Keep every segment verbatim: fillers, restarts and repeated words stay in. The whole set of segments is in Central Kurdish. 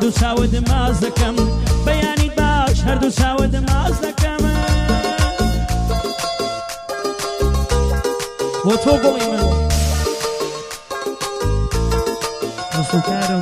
هەردوو چاوت ماز دەکەم بەیانی باش هەردوو چاوت ماز دەکەم بۆ تۆ گوڵی من ڕستوکارم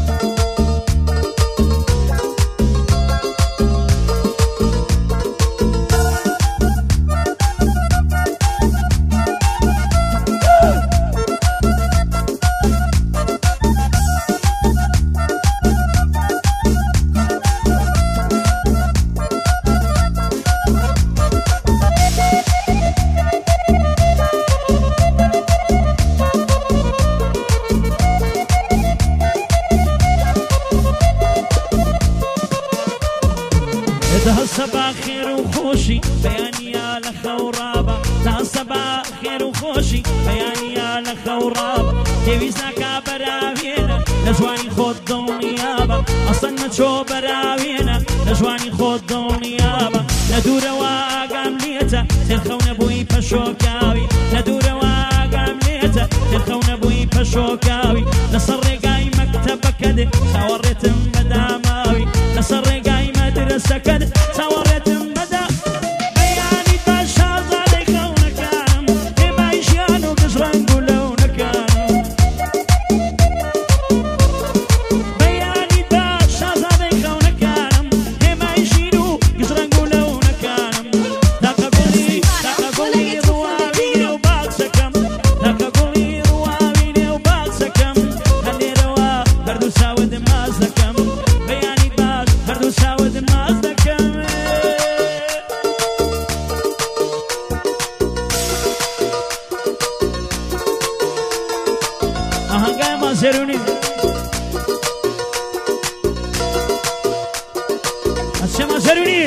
ده صباح خير وخوشي بياني يا لخورابة ده صباح خير وخوشي بياني يا لخورابة تيويزناك براوينا نجواني خود دنيابا أصلا نتشو براوينا نجواني خود دنيابا ندور واقام ليتا تلخون بوي بشوكاوي ندور واقام ليتا تلخون بوي بشوكاوي نصر رقاي مكتبك دي توريت مداماوي نصر رقاي مدرسة كد توريت مدى بياني باشا زادي خونكانم إما يشيانو قشران قولونكانم بياني باشا زادي خونكانم إما يشينو قشران قولونكانم داقا قولي داقا قولي رواويني وباقسكم داقا قولي رواويني وباقسكم هاللي روا بردو ساود مازدكم بياني باش بردو ساود مازدكم آهنگای ما زرونی از چه ما زرونی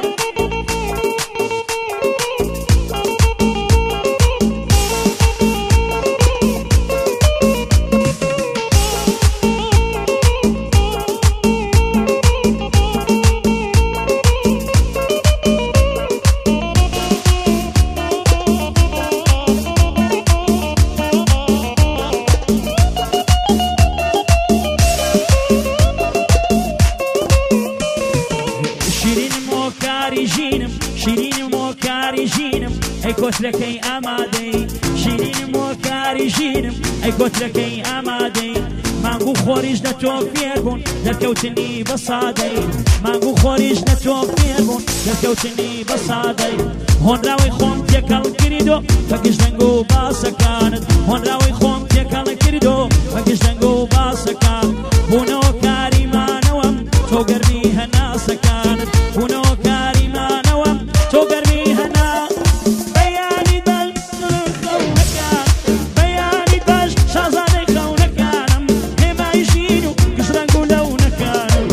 شیرین موکاری ژینم ئەی کۆترەکەی ئامادەی شیرین موکاری ژینم ئەی کۆترەکەی ئامادەی مانگو خۆریش نەتۆ فێربوون دەرکەوتنی بە سادەی مانگو خۆریش نەتۆ فێربوون دەرکەوتنی بە سادەی هۆنراوی خۆم تێکەڵ کردو بە گشتنگ و باسەکانت هۆنراوی خۆم تێکەڵ کردو بە گشتنگ و باسەکان بوونەوە کاریمانەوەم تۆ گەرمی هەناسەکانت بوونەوە کاریمانەوەم تۆ گەرمی هەنا بەیانی دڵ خەونەکان بەیانی باش شازادەی خەونەکانم هێمای ژین و گشترەنگ و لەونەکانم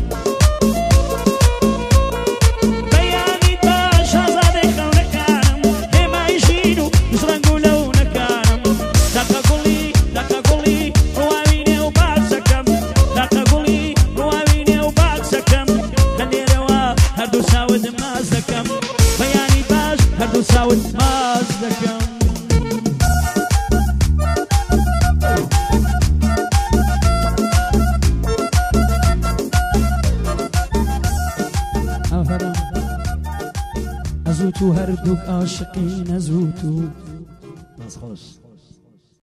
بەیانی باش شازادەی خەونەکانم هێمای ژین و گشترەنگ و لەونەکانم داقە گوڵی داقە گوڵی ڕواوینێ و باکسەکەم داقە گوڵی ڕواوینێ و باکسەکەم هەلێرەوە هەردوو چاوت ماز دەکەم بەیانی باش هەردوو چاوت ماز دەکەم ئەڤەرم ئەزوو تو هەردووک عاشقین ئەزوو تو باز خۆش